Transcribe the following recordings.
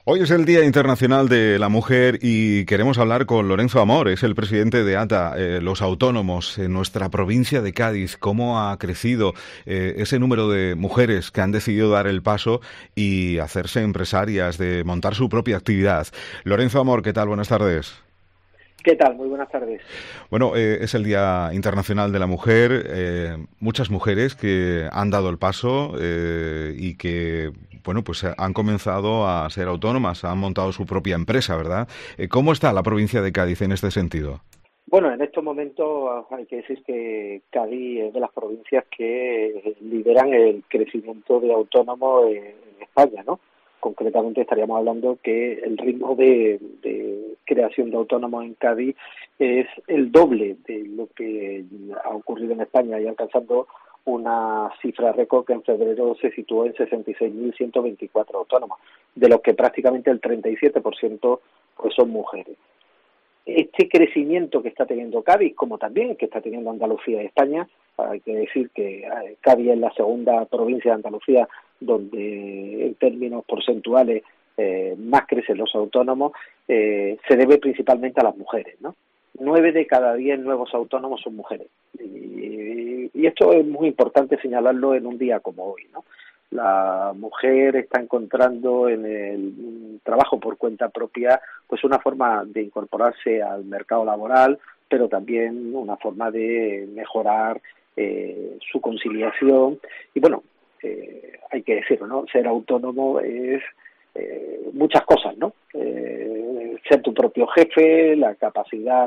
Hoy es el Día Internacional de la Mujer y queremos hablar con Lorenzo Amor, es el presidente de ATA, los autónomos en nuestra provincia de Cádiz. ¿Cómo ha crecido ese número de mujeres que han decidido dar el paso y hacerse empresarias, de montar su propia actividad? Lorenzo Amor, ¿qué tal? Buenas tardes. ¿Qué tal? Muy buenas tardes. Bueno, es el Día Internacional de la Mujer. Muchas mujeres que han dado el paso y que, bueno, pues han comenzado a ser autónomas, han montado su propia empresa, ¿verdad? ¿Cómo está la provincia de Cádiz en este sentido? Bueno, en estos momentos hay que decir que Cádiz es de las provincias que lideran el crecimiento de autónomos en España, ¿no? Concretamente estaríamos hablando que el ritmo de creación de autónomos en Cádiz es el doble de lo que ha ocurrido en España y alcanzando una cifra récord que en febrero se situó en 66.124 autónomos, de los que prácticamente el 37% pues son mujeres. Este crecimiento que está teniendo Cádiz, como también que está teniendo Andalucía y España, hay que decir que Cádiz es la segunda provincia de Andalucía donde en términos porcentuales más crecen los autónomos, se debe principalmente a las mujeres, ¿no? 9 de cada 10 nuevos autónomos son mujeres. Y esto es muy importante señalarlo en un día como hoy, ¿no? La mujer está encontrando en el trabajo por cuenta propia pues una forma de incorporarse al mercado laboral, pero también una forma de mejorar su conciliación. Y bueno, hay que decirlo, ¿no? Ser autónomo es muchas cosas, ¿no? Ser tu propio jefe, la capacidad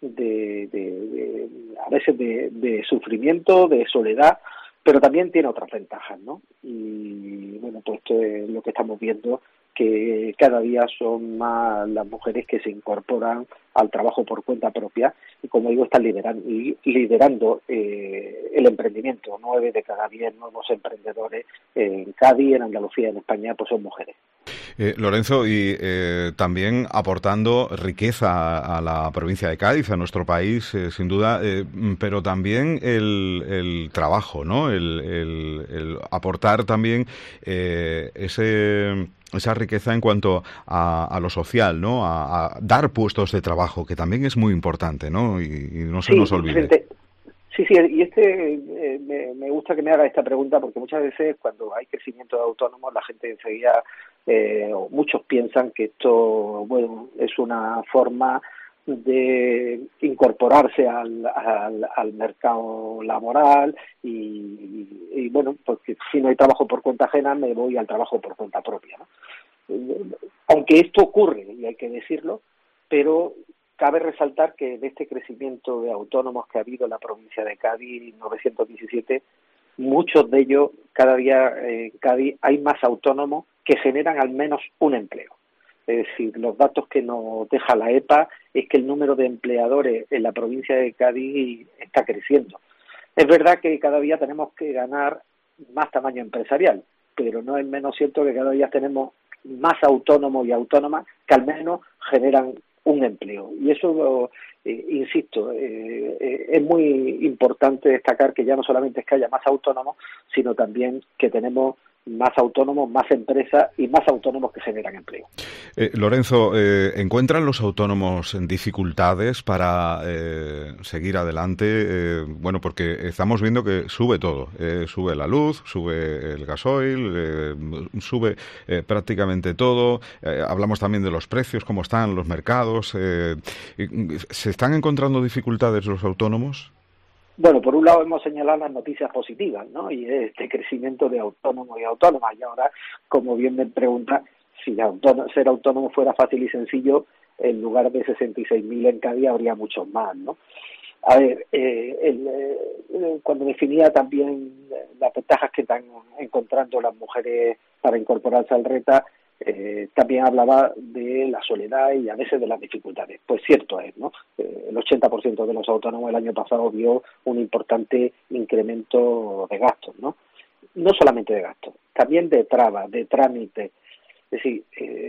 a veces de sufrimiento, de soledad, pero también tiene otras ventajas, ¿no? Y bueno, pues esto es lo que estamos viendo, que cada día son más las mujeres que se incorporan al trabajo por cuenta propia y, como digo, están liderando el emprendimiento. 9 de cada 10 nuevos emprendedores en Cádiz, en Andalucía, en España, pues son mujeres. Lorenzo, y también aportando riqueza a la provincia de Cádiz, a nuestro país, sin duda, pero también el trabajo, ¿no? El aportar también esa riqueza en cuanto a lo social, ¿no? A dar puestos de trabajo, que también es muy importante, ¿no? Y no se nos Sí, olvide. sí, y me gusta que me haga esta pregunta porque muchas veces cuando hay crecimiento de autónomos la gente enseguida, o muchos piensan que esto, bueno, es una forma de incorporarse al mercado laboral y bueno, porque si no hay trabajo por cuenta ajena me voy al trabajo por cuenta propia, ¿no? Aunque esto ocurre, y hay que decirlo, pero cabe resaltar que de este crecimiento de autónomos que ha habido en la provincia de Cádiz, 917, muchos de ellos, cada día en Cádiz hay más autónomos que generan al menos un empleo. Es decir, los datos que nos deja la EPA es que el número de empleadores en la provincia de Cádiz está creciendo. Es verdad que cada día tenemos que ganar más tamaño empresarial, pero no es menos cierto que cada día tenemos más autónomos y autónomas que al menos generan un empleo. Y eso, insisto, es muy importante destacar que ya no solamente es que haya más autónomos, sino también que tenemos más autónomos, más empresas y más autónomos que generan empleo. Lorenzo, ¿encuentran los autónomos en dificultades para seguir adelante? Bueno, porque estamos viendo que sube todo. Sube la luz, sube el gasoil, sube prácticamente todo. Hablamos también de los precios, cómo están los mercados. ¿Se están encontrando dificultades los autónomos? Bueno, por un lado hemos señalado las noticias positivas, ¿no? Y este crecimiento de autónomos y autónomas. Y ahora, como bien me pregunta, si ser autónomo fuera fácil y sencillo, en lugar de 66.000 en Cádiz habría muchos más, ¿no? A ver, cuando definía también las ventajas que están encontrando las mujeres para incorporarse al RETA, también hablaba de la soledad y a veces de las dificultades. Pues cierto es, ¿no? El 80% de los autónomos el año pasado vio un importante incremento de gastos, ¿no? No solamente de gastos, también de trabas, de trámites. Es decir,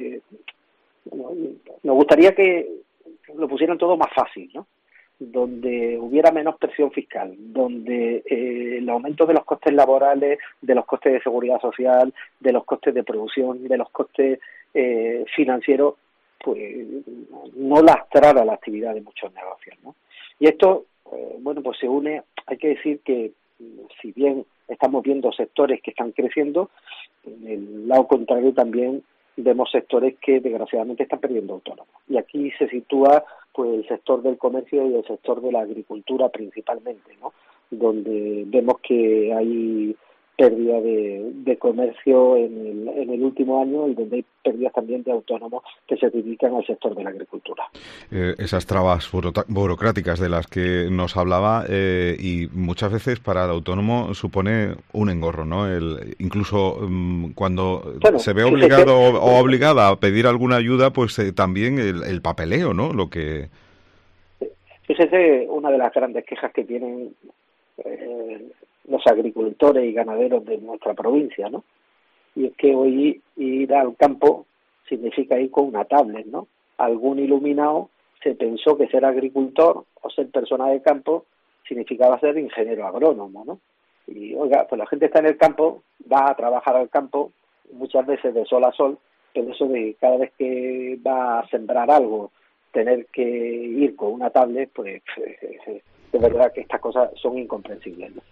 nos gustaría que lo pusieran todo más fácil, ¿no? Donde hubiera menos presión fiscal, donde el aumento de los costes laborales, de los costes de seguridad social, de los costes de producción, de los costes financiero pues no lastrara la actividad de muchos negocios, ¿no? Y esto, bueno, pues se une, hay que decir que si bien estamos viendo sectores que están creciendo, en el lado contrario también vemos sectores que desgraciadamente están perdiendo autónomos. Y aquí se sitúa pues el sector del comercio y el sector de la agricultura principalmente, ¿no? Donde vemos que hay pérdida de comercio en el último año y donde hay pérdidas también de autónomos que se dedican al sector de la agricultura. Esas trabas burocráticas de las que nos hablaba y muchas veces para el autónomo supone un engorro, ¿no? Incluso cuando se ve obligado o obligada a pedir alguna ayuda, pues también el papeleo, ¿no? Lo que... Fíjese, una de las grandes quejas que tienen los agricultores y ganaderos de nuestra provincia, ¿no? Y es que hoy ir al campo significa ir con una tablet, ¿no? Algún iluminado se pensó que ser agricultor o ser persona de campo significaba ser ingeniero agrónomo, ¿no? Y, oiga, pues la gente está en el campo, va a trabajar al campo, muchas veces de sol a sol, pero eso de cada vez que va a sembrar algo, tener que ir con una tablet, pues de verdad que estas cosas son incomprensibles, ¿no?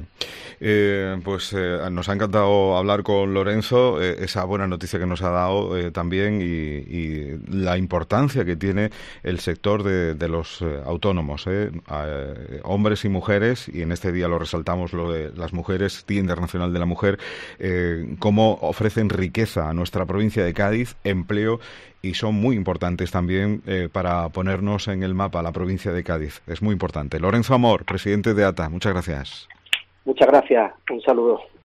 Nos ha encantado hablar con Lorenzo, esa buena noticia que nos ha dado también y la importancia que tiene el sector de los autónomos, hombres y mujeres, y en este día lo resaltamos lo de las mujeres, Día Internacional de la Mujer, cómo ofrecen riqueza a nuestra provincia de Cádiz, empleo, y son muy importantes también para ponernos en el mapa la provincia de Cádiz. Es muy importante. Lorenzo Amor, presidente de ATA, muchas gracias. Muchas gracias. Un saludo.